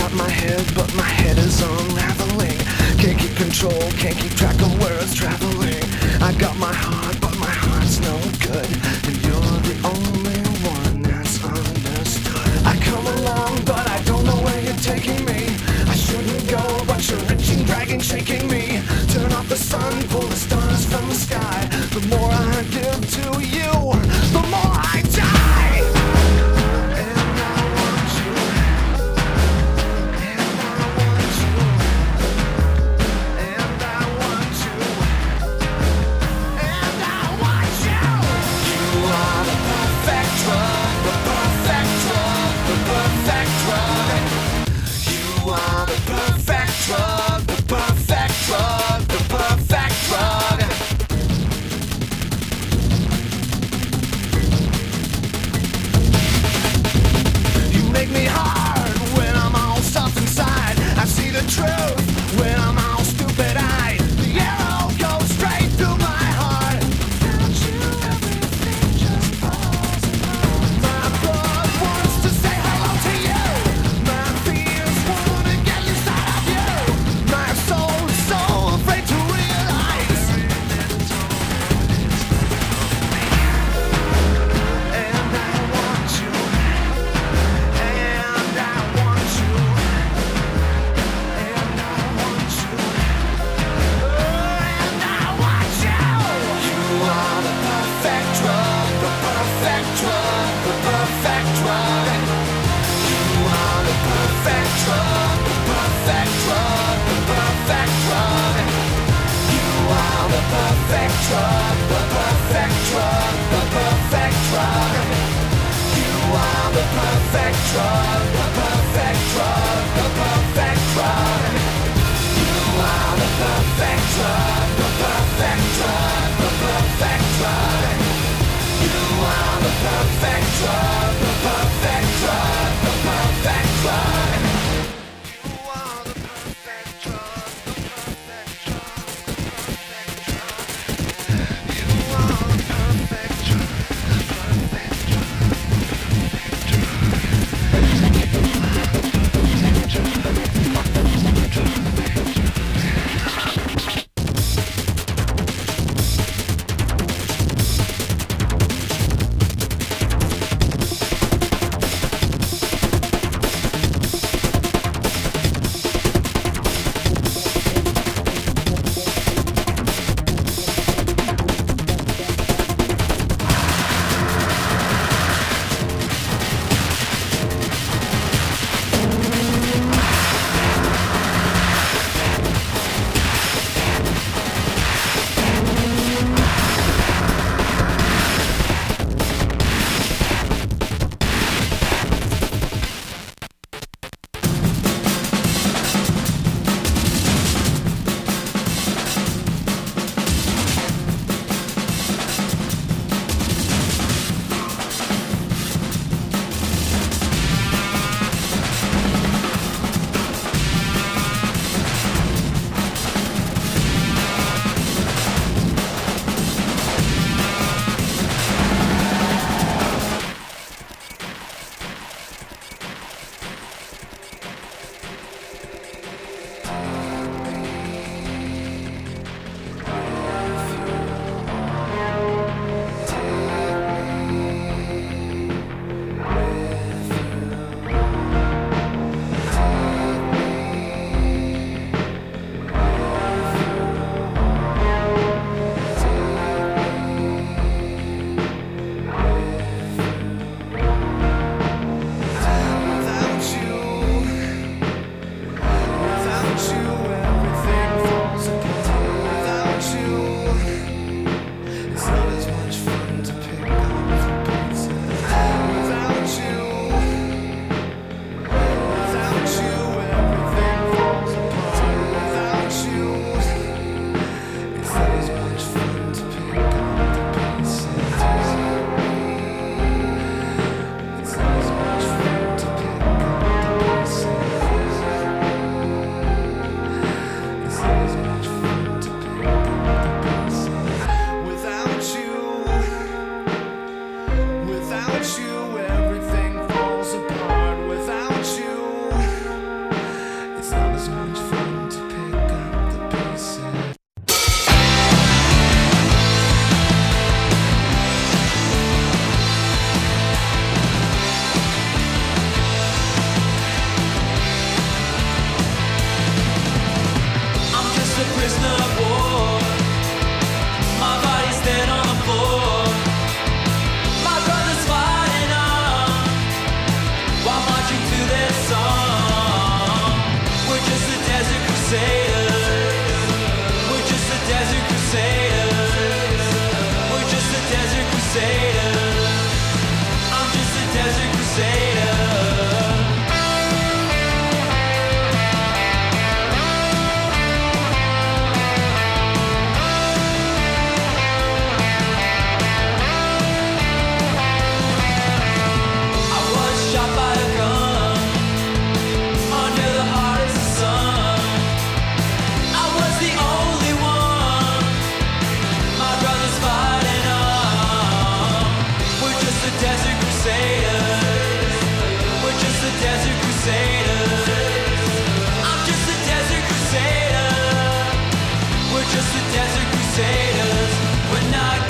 got my head, but my head is unraveling. Can't keep control, can't keep track of where it's traveling. I got my heart, but my heart's no good, and you're the only one that's understood. I come along, but I don't know where you're taking me. I shouldn't go, but you're reaching, dragging, shaking me. Turn off the sun, pull the stars from the sky. The more I give to you, the more I die. And I want you. And I want you. And I want you. And I want you. You are the perfect drug, the perfect drug, the perfect drug. You are the perfect drug, the perfect drug, the perfect drug. You make me hard when I'm all soft inside. I see the truth when I'm all stupid-eyed. The arrow goes straight through my heart. Without you, everything just falls apart. My blood wants to say hello to you. My fears wanna get inside of you. My soul is so afraid to realize. And I want you. And I want you. And I want you. And I want you. You are the perfect drug, the perfect drug, the perfect drug. You are the perfect drug, the perfect drug, the perfect drug. You are the perfect drug, the perfect drug, the perfect drug. You are the perfect drug, the perfect drug, the perfect drug. You are the perfect drug, the perfect drug, the perfect drug. You are the perfect drug, the perfect drug, the perfect drug. You are the perfect drug, the perfect drug, the perfect drug. You are the perfect drug, perfect drug,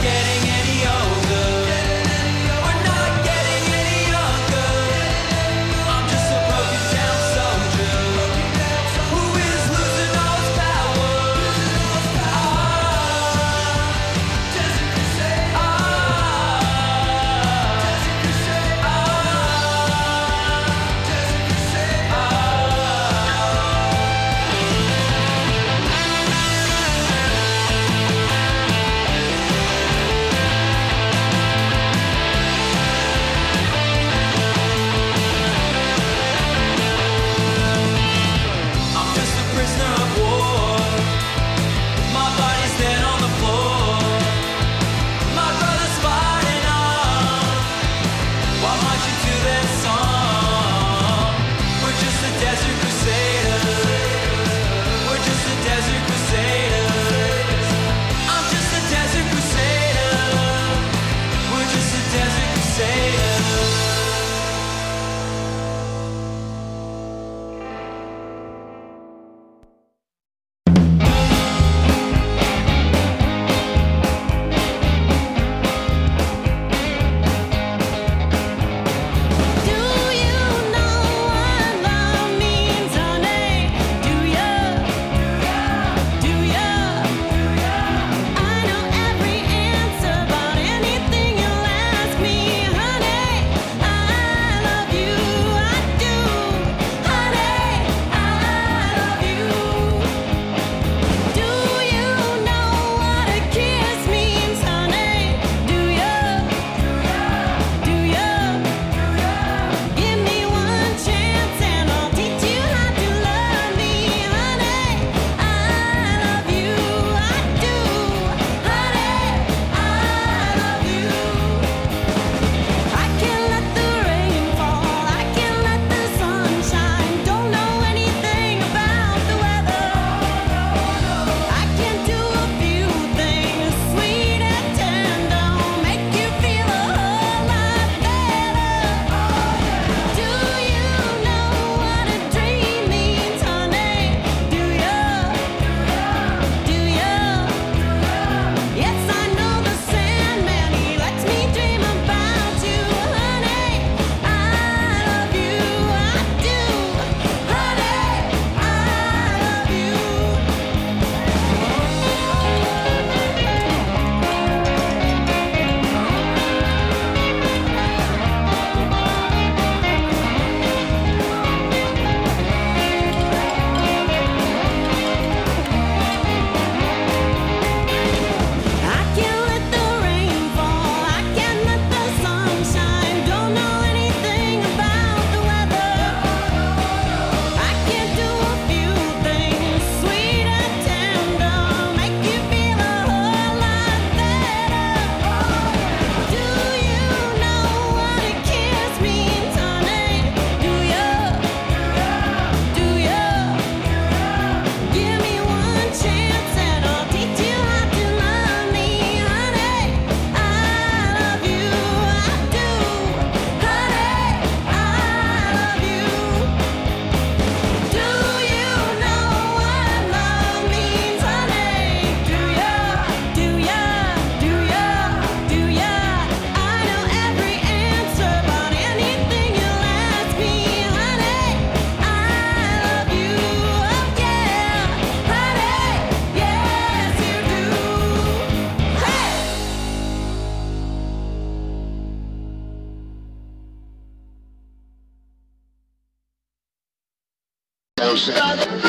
Having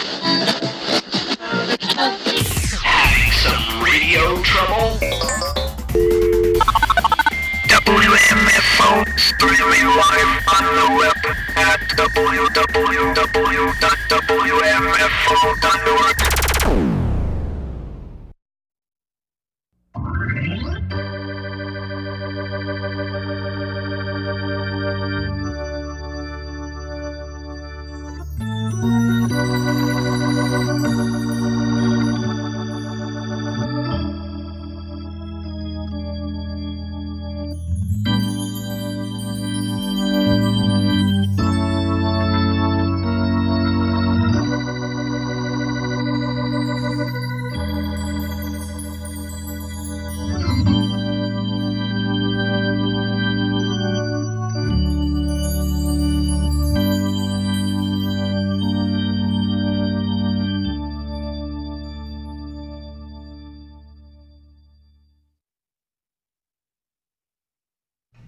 some radio trouble? WMFO streaming live on the web at www.wmfo.org.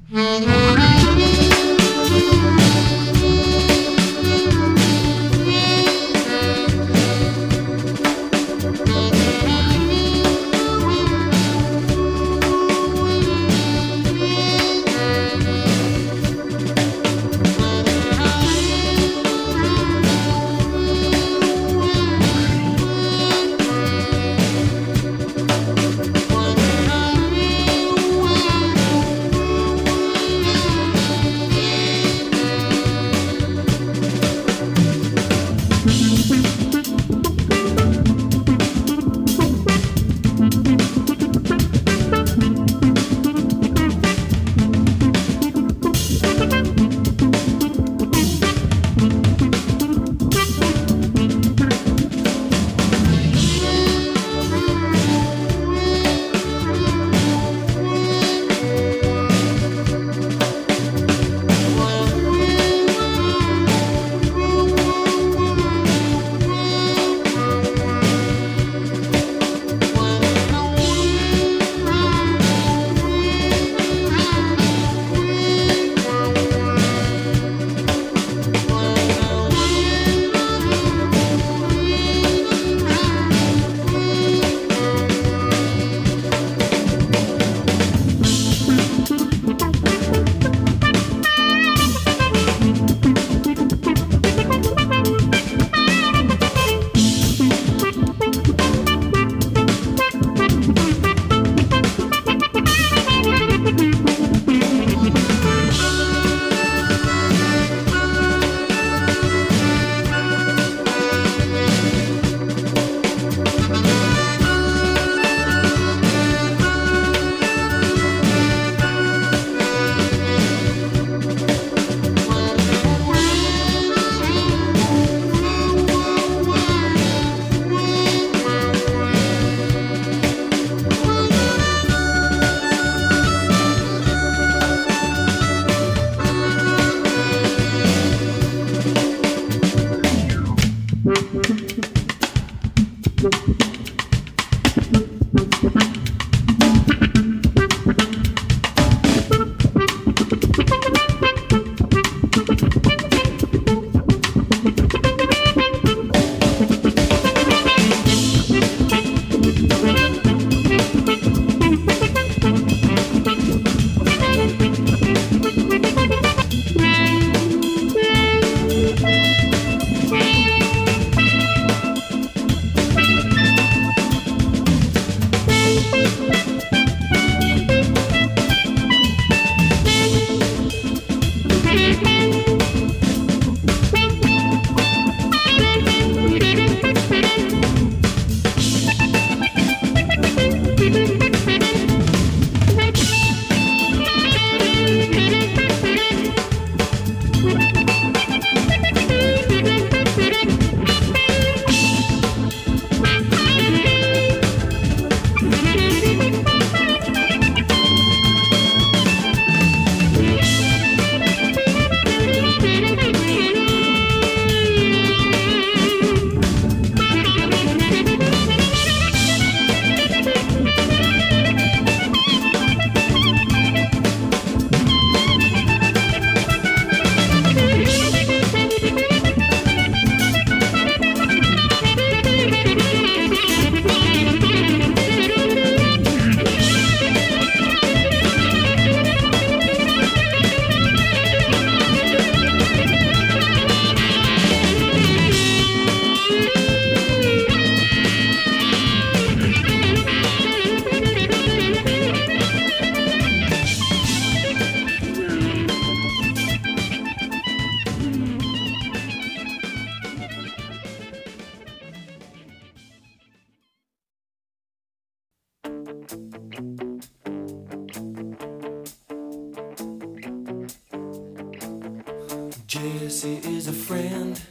Jesse is a friend.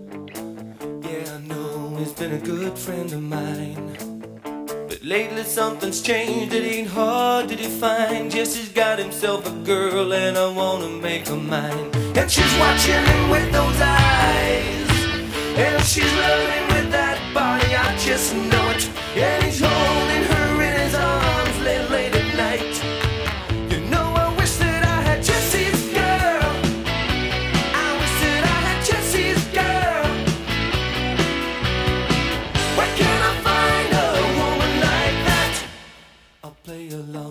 Yeah, I know he's been a good friend of mine. But lately something's changed, it ain't hard to define. Jesse's got himself a girl and I wanna make her mine. And she's watching him with those eyes, and she's loving with that body, I just know it. And he's holding her in his arms late at night. You know, I wish that I had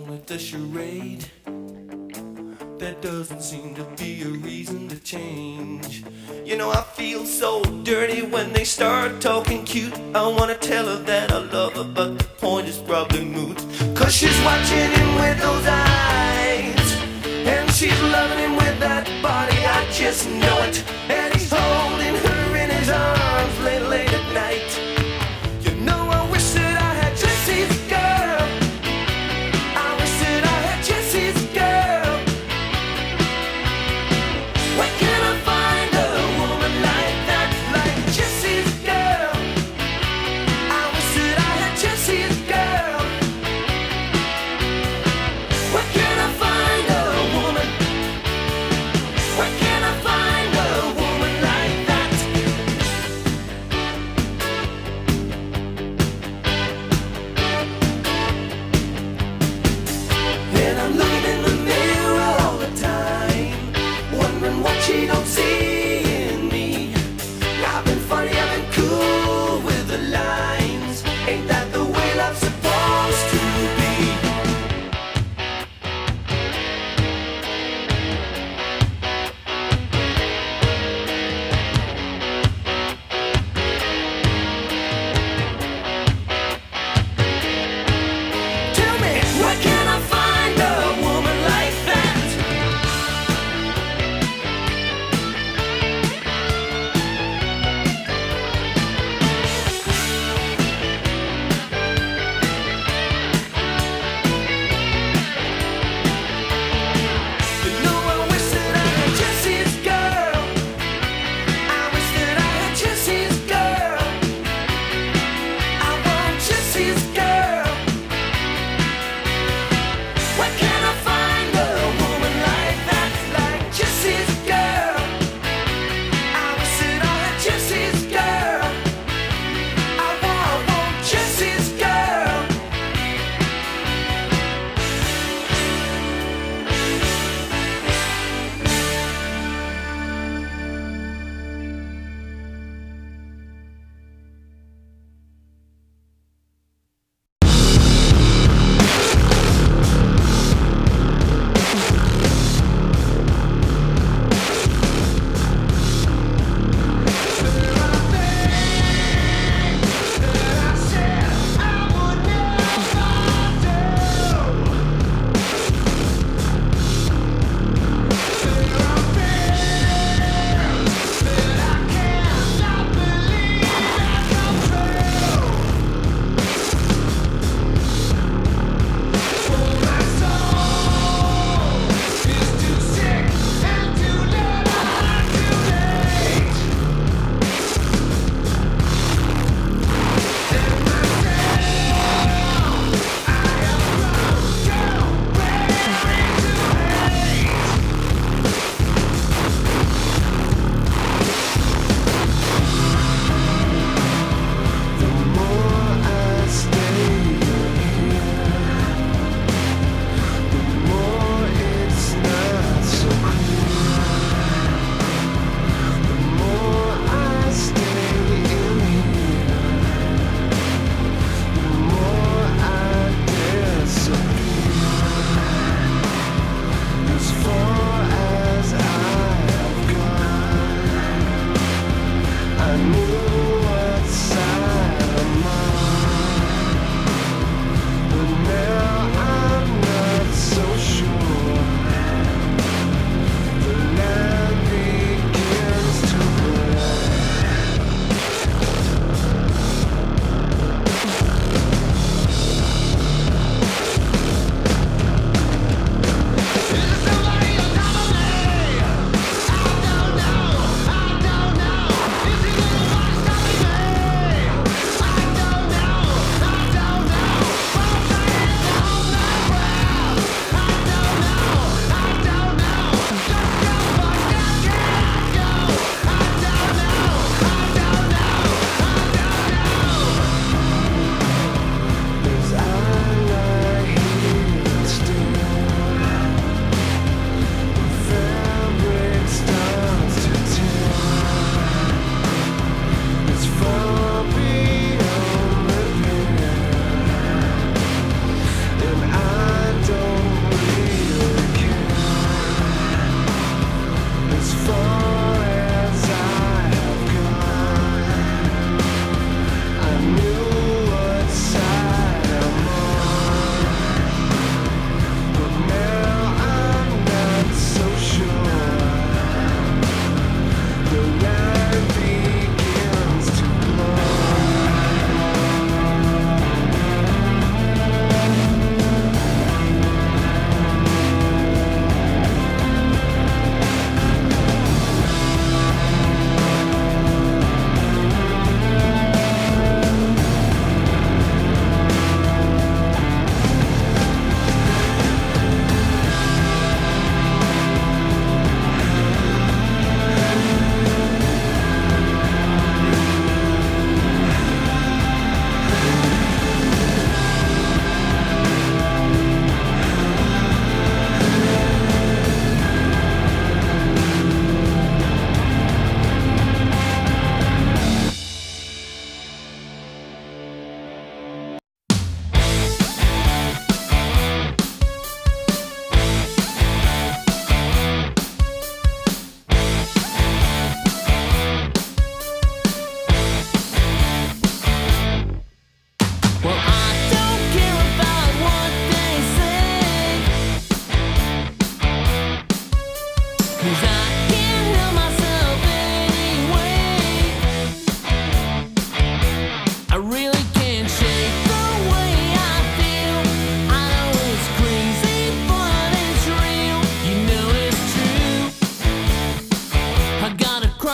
at the charade. There doesn't seem to be a reason to change. You know, I feel so dirty when they start talking cute. I wanna tell her that I love her, but the point is probably moot. Cause she's watching him with those eyes, and she's loving him with that body, I just know it. And he's holding her in his arms late at night. You know, I wish that I had Jesse's girl. I wish that I had Jesse's girl. Where can I find a woman like that, like Jesse's girl? I wish that I had Jesse's girl. Where can I find a woman? Where can I find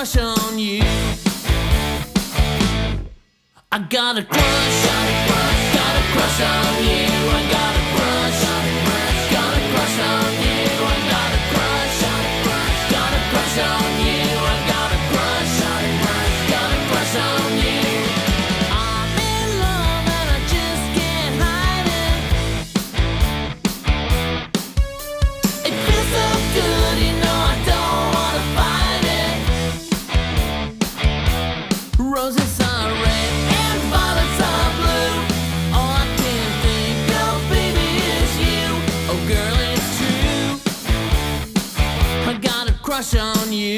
crush on you. I got a crush on you. Got a crush on you. I got a crush on you. Got a crush on you. I got a crush on you. Got a crush on you. I got a crush on you. Got a crush on you. I'm in love and I just can't hide it. It feels so good, you know I don't wanna fight it. Roses are red and violets are blue. All I can think of, baby, is you. Oh girl, it's true. I got a crush on you.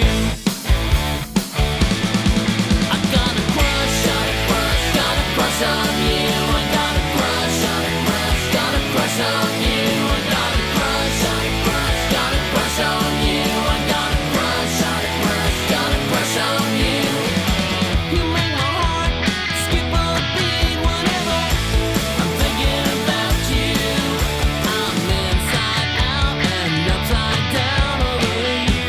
I got a crush on you. Got a crush on you. I got a crush on you. Got a crush on you. I got a crush on you. Got a crush on you. I got a crush on you. Got a crush on you. You make my heart skip a beat whenever I'm thinking about you. I'm inside out and upside down over you.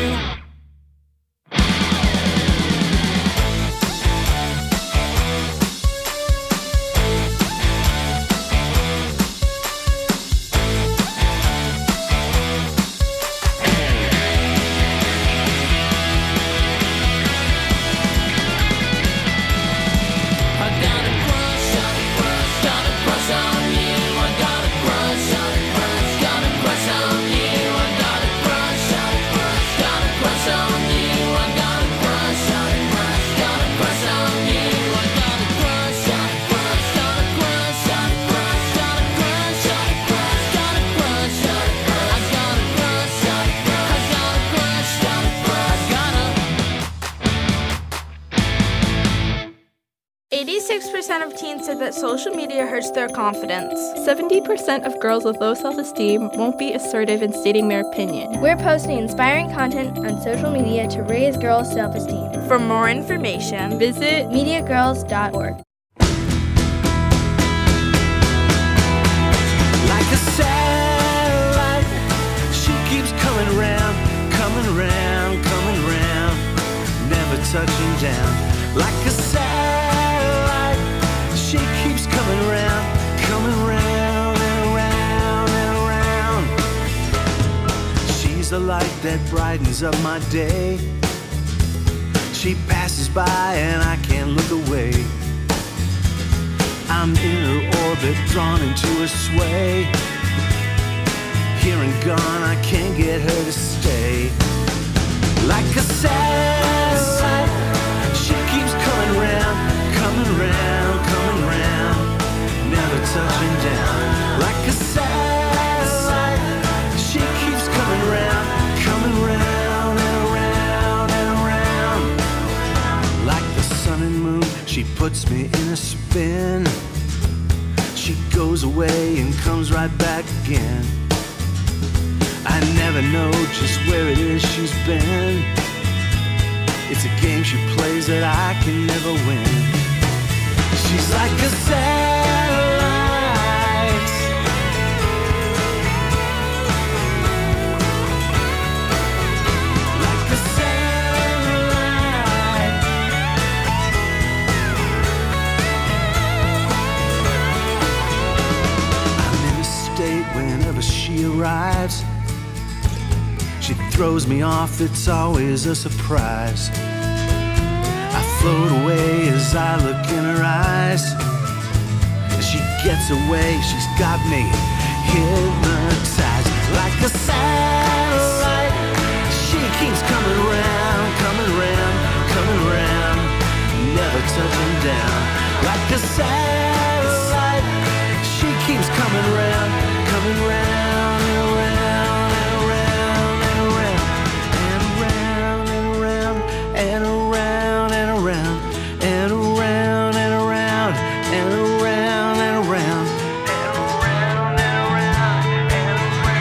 I got a crush on you. Got a crush on you. I got a crush on you. Got a crush on you. I got a crush on you. Got a crush on you. I got a crush on you. Got a crush on you. I got a crush on you. Got a crush on you. Got a crush on you. Got a crush on you. I got a crush on you. I got a crush on you. I got a 86% of teens said that social media hurts their confidence. 70% of girls with low self-esteem won't be assertive in stating their opinion. We're posting inspiring content on social media to raise girls' self-esteem. For more information, Visit MediaGirls.org. Like a satellite, she keeps coming round, coming round, coming round, never touching down. Like a satellite, she keeps coming round, coming round and around and around. She's the light that brightens up my day. She passes by and I can't look away. I'm in her orbit, drawn into her sway. Here and gone, I can't get her to stay. Like a satellite, she keeps coming round, coming round, coming round, never touching down. Like a satellite, she keeps coming round, coming round and around and around. Like the sun and moon, she puts me in a spin. She goes away and comes right back again. I never know just where it is she's been. It's a game she plays that I can never win. She's like a satellite. Like a satellite. I'm in a state whenever she arrives. She throws me off, it's always a surprise. I float away as I look in her eyes. As she gets away, she's got me hypnotized. Like a satellite, she keeps coming round, coming round, coming round, never touching down. Like a satellite, she keeps coming round, coming round and around and around and around and around and around and around and around and around and around and around and around and around and around and around.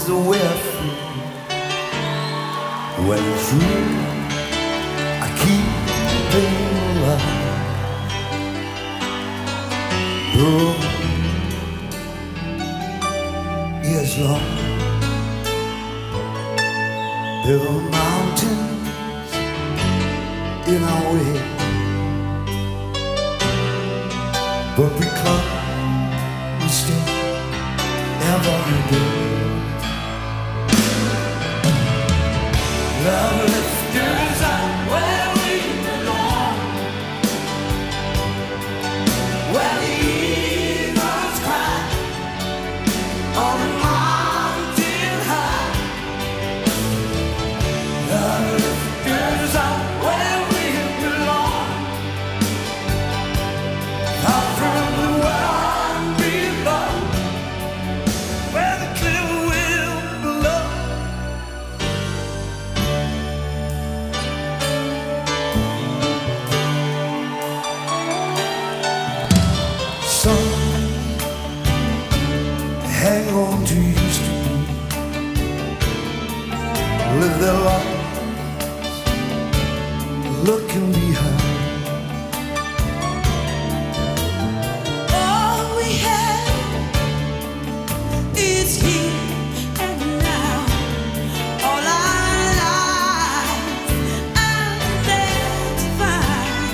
is the way I feel. When it's real, I keep it alive. The road is long. There are mountains in our way, but we climb, we stay every day. Love lifters are where we belong, where the eagles cry on the mountain high. Love lifters are where we belong, out from the world below, where the clear will blow. Some hang on to used to be, live their lives looking behind. All we have is here and now. All our lives identified.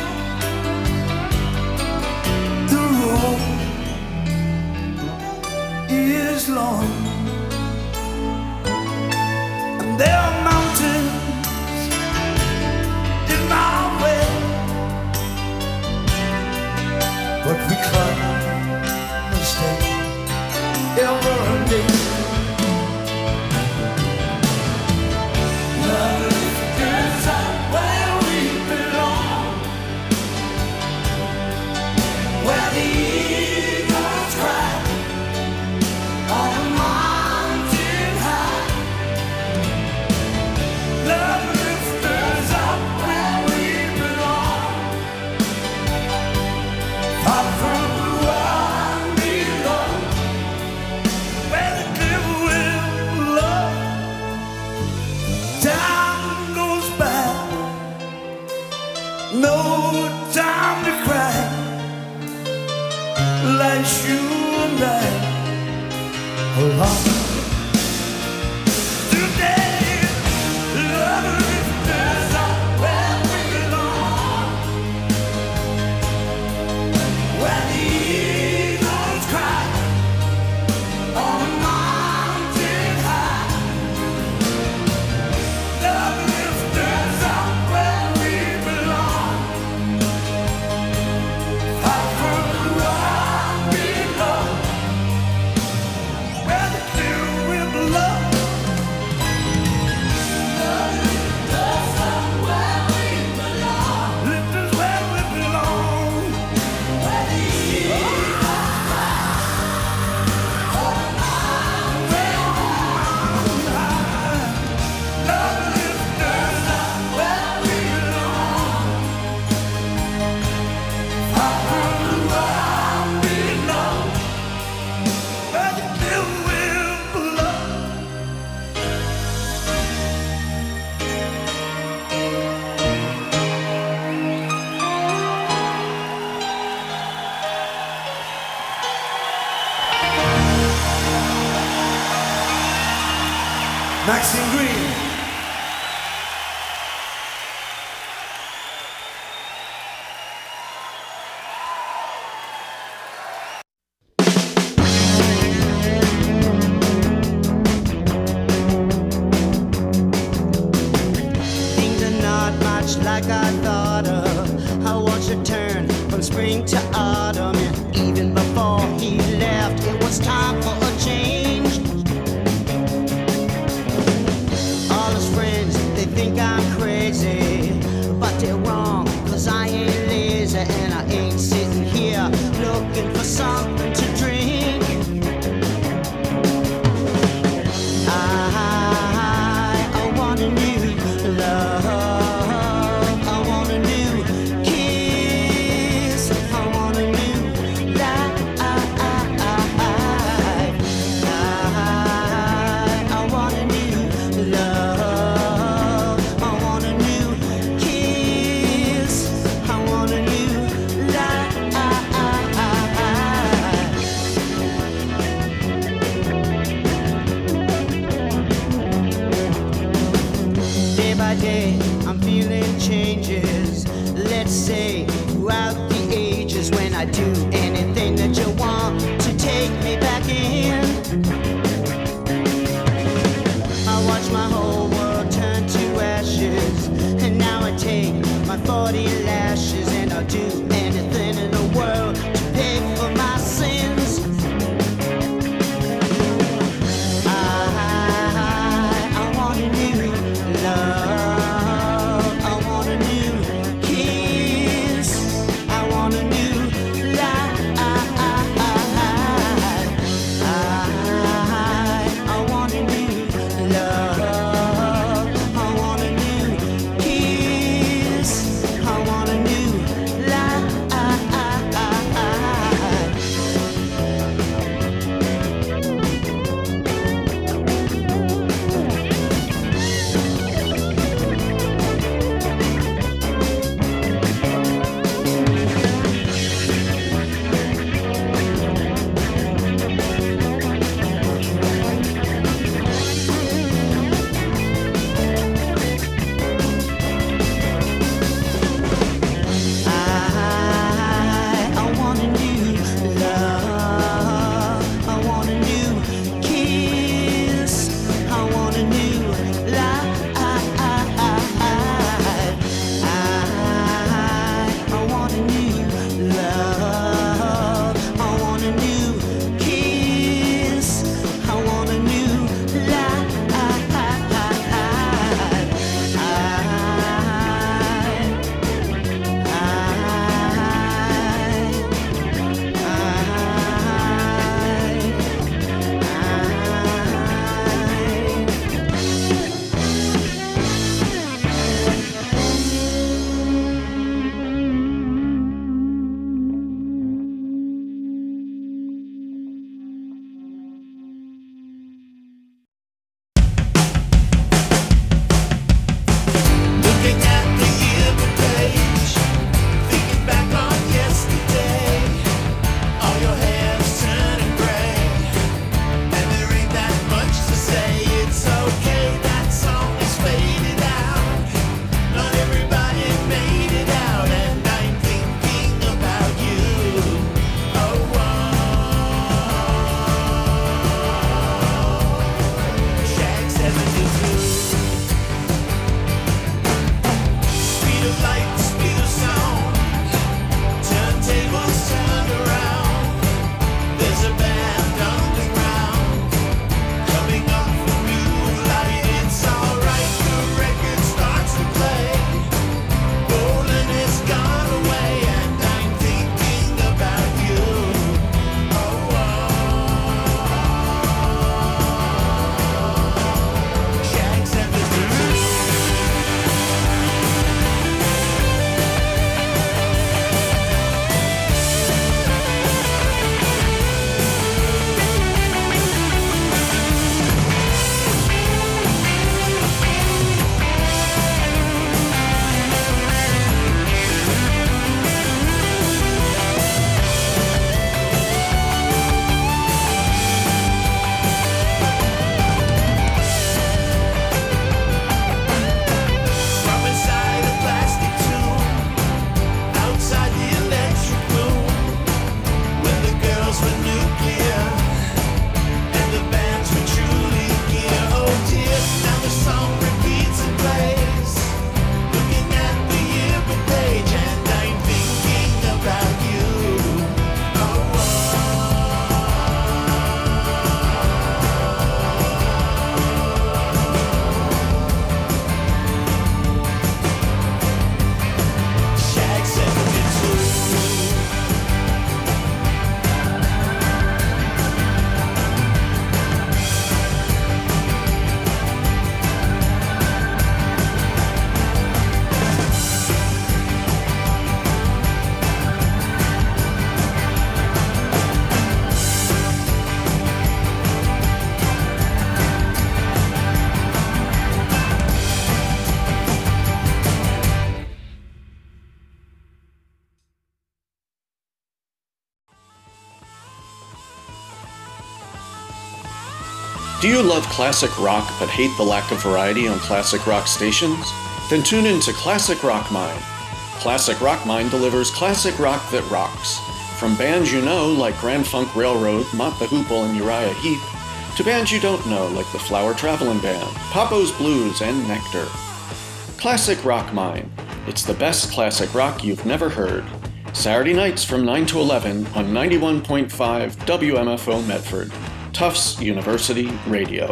The road is long, and there are mountains in our way, but we climb and stay every day. Love lifters are where we belong, where the eagles cry on the mountain high. Love lifters are where we belong, far from the world below, where the clear will blow. Time goes by, no time to cry. Like you and I alone today. Love lifters are where we belong, where the eagles cry on the mountain high. Love lifters are where we belong, far from the world below, where the clear will blow. Lifters are where we belong, lifters where we belong, where the eagles fly on the mountain high. Love lifters are where we belong, far from the world below, where the clear will blow. Maxine Green. Things are not much like I thought of. I watched it turn from spring to autumn, and even before he left, it was time for a change. All his friends, they think I'm crazy, but they're wrong, 'cause I ain't lazy, and I ain't sitting here looking for something to drink. I want a new love, I want a new kiss, I want a new I'd do anything that you want to take me back in. I watched my whole world turn to ashes, and now I take my 40 lashes, and I'll do anything in the world to pay for my sins. I want a new love. I want a new kiss. I want a new life. I want a new love. I want a new kiss. I want a new life. I want a new love. I want a new kiss. I want a new life. I want a new love. I want a new kiss. I want a new life. Looking at the yearbook page, thinking back on yesterday. All your hair's turning gray, and there ain't that much to say. It's okay, that song is faded out. Not everybody made it out, and I'm thinking about you. Oh, Shag 72. Speed of light, speed of sound. Turntables turned around. There's a band underground coming up from new light. It's alright, the record starts to play. Bowling has gone away, and I'm thinking about you. Oh, Shag 72. From inside a plastic tube, outside the electric room, when the girls were nuclear and the bands were truly gear. Oh dear, now the song repeats and plays. Looking at the yearbook page, and I'm thinking about you. Oh, Shag 72. Do you love classic rock but hate the lack of variety on classic rock stations? Then tune in to Classic Rock Mind. Classic Rock Mind delivers classic rock that rocks. From bands you know, like Grand Funk Railroad, Mott the Hoople, and Uriah Heep, to bands you don't know, like the Flower Travelin' Band, Papo's Blues, and Nectar. Classic Rock Mine. It's the best classic rock you've never heard. Saturday nights from 9 to 11 on 91.5 WMFO Medford, Tufts University Radio.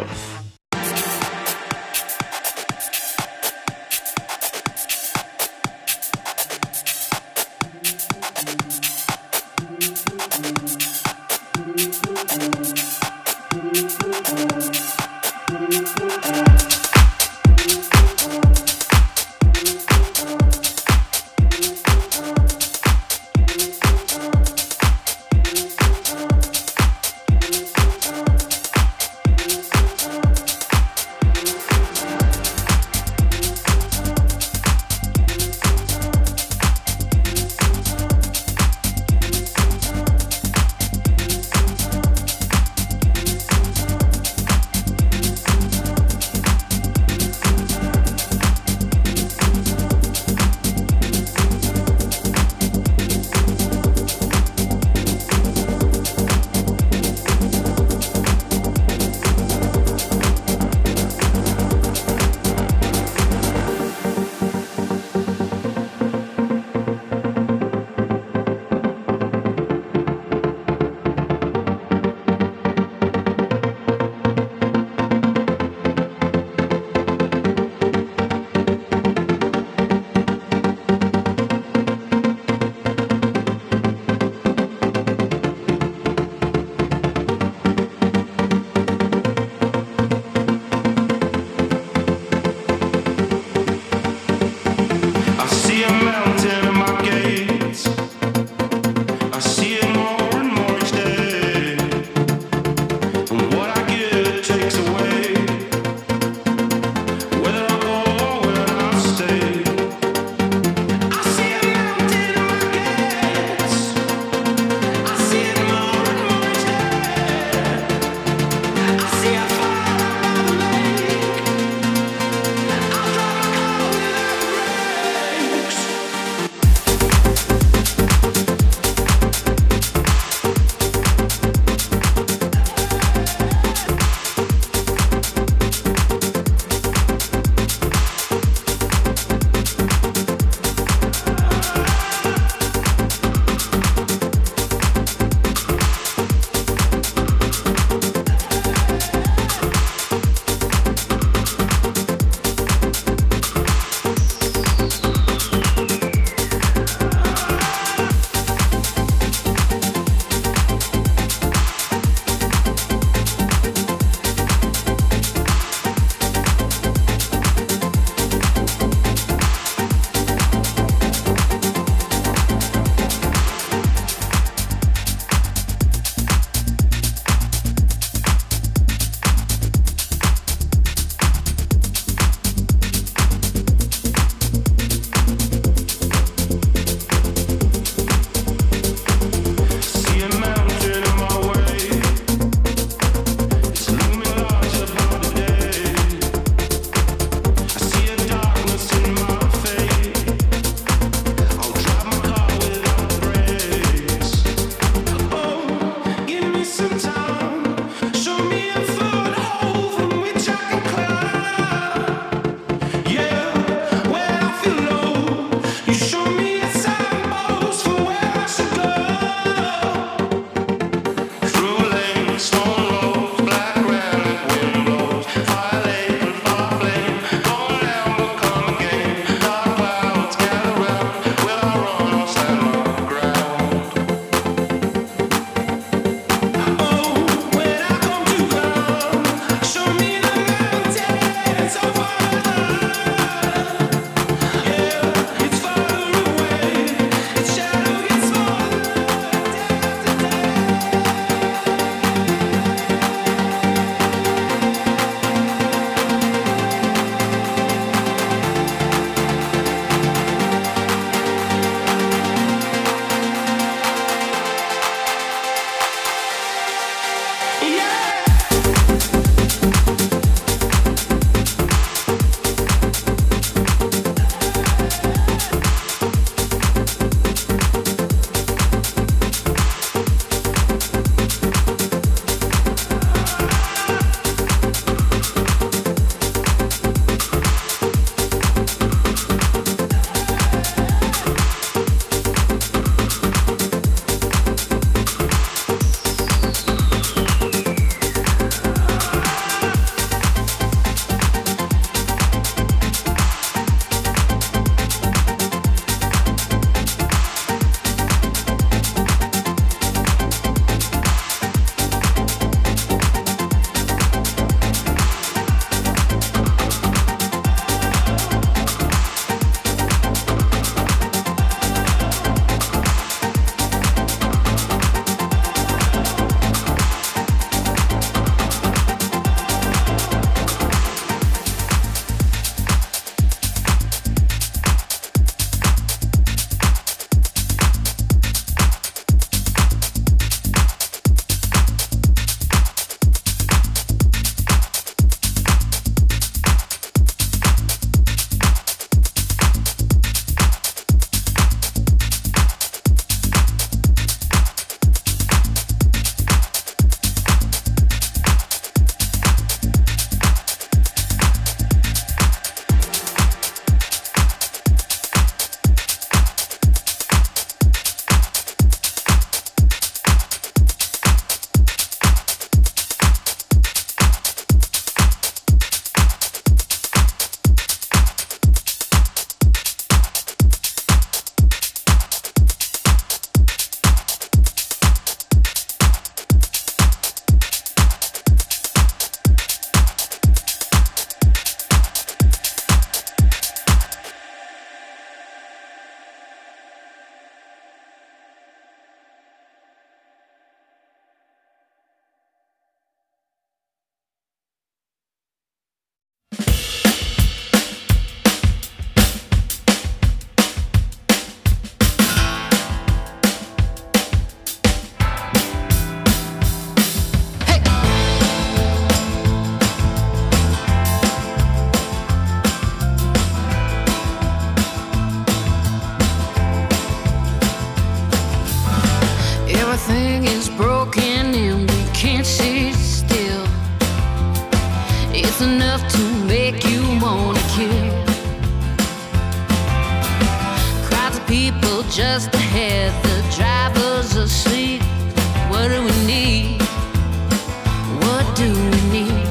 people just ahead, the driver's asleep. What do we need? What do we need?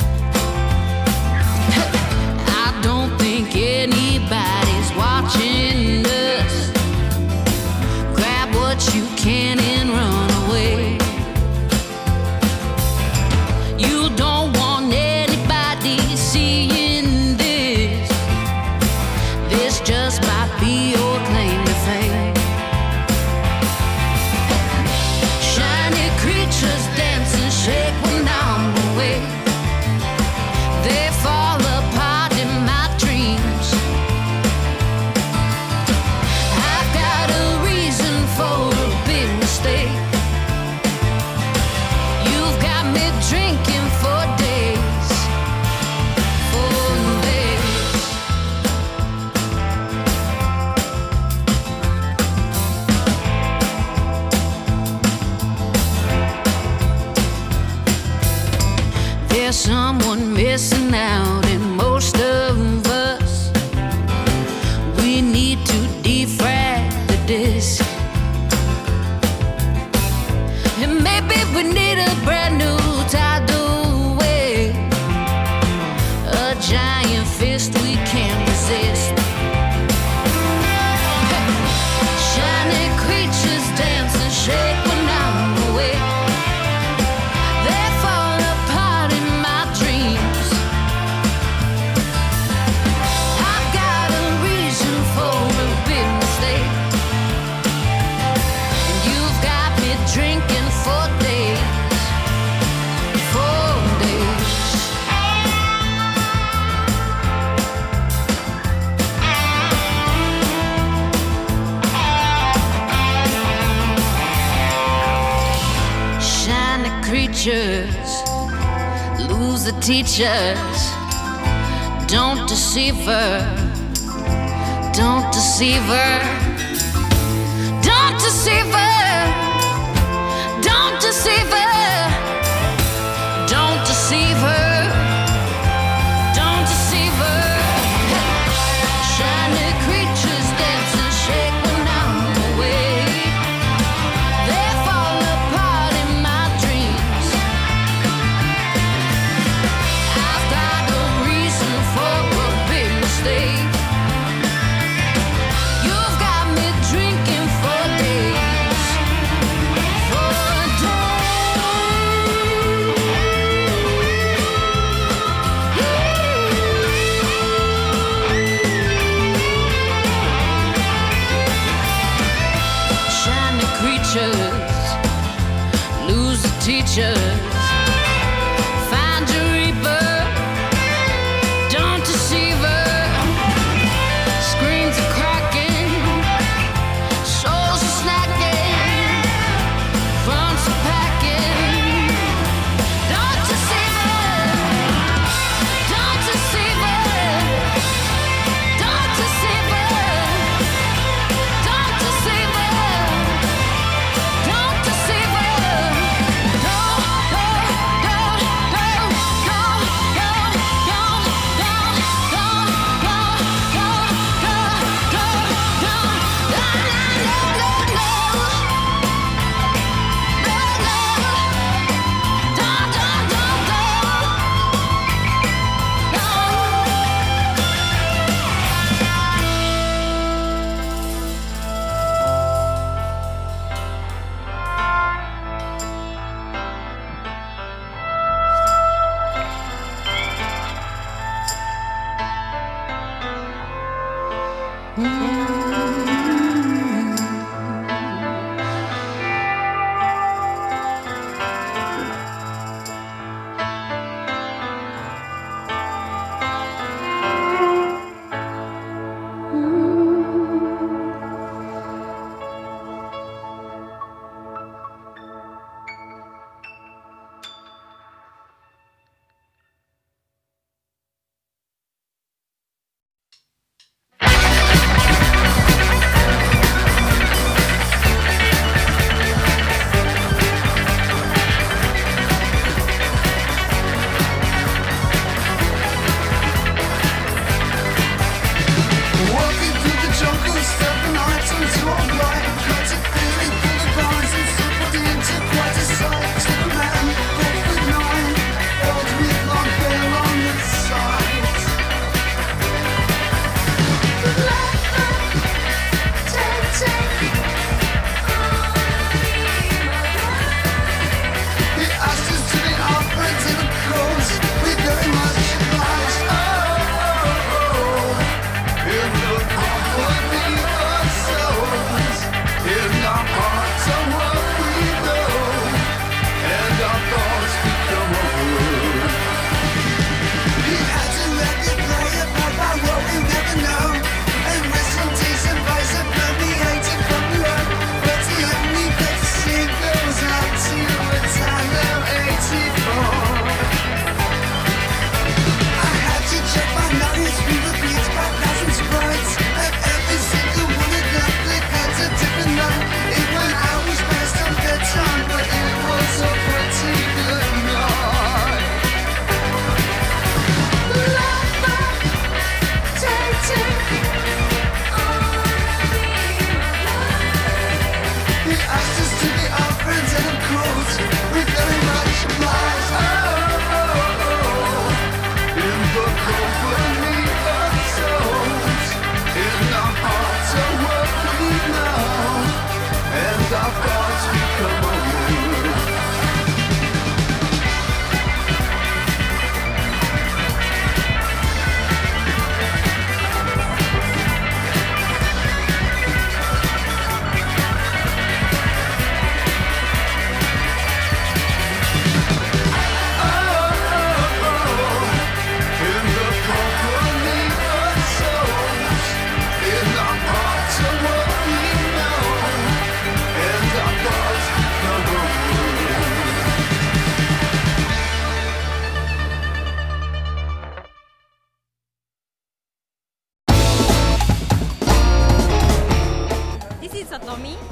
I don't think anybody's watching us. Grab what you can and run away. You don't want anybody seeing this. This just might be your claim to fame. Shiny creatures dance and shake when I'm away. They fall apart in my dreams. I've got a reason for a big mistake. You've got me drinking for days, for days. There's someone missing out in most of us. We need to defrag the disc. And maybe we need a brand new tidal wave, a giant fist we can't resist. Shiny creatures dance and shake when I'm away. They fall apart in my dreams. I've got a reason for a big mistake. And you've got me drinking for days, for days. Shiny creatures lose the teachers. Don't deceive her. Don't deceive her. Don't deceive her. Don't deceive her. Don't deceive her. Don't deceive her. Shiny creatures dance and shake when I'm away. They fall apart in my dreams. I've got a reason for a big mistake. You've got me drinking for days, for shiny creatures lose the teachers. Find your reaper. Don't deceive her. Screens are cracking. Souls are snacking. Fronts are packing. Don't deceive her. Don't deceive her. Don't deceive her. Don't deceive her. Don't deceive her. Don't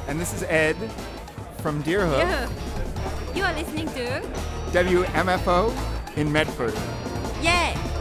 And this is Ed from Deerhook. Yeah. You are listening to WMFO in Medford. Yeah.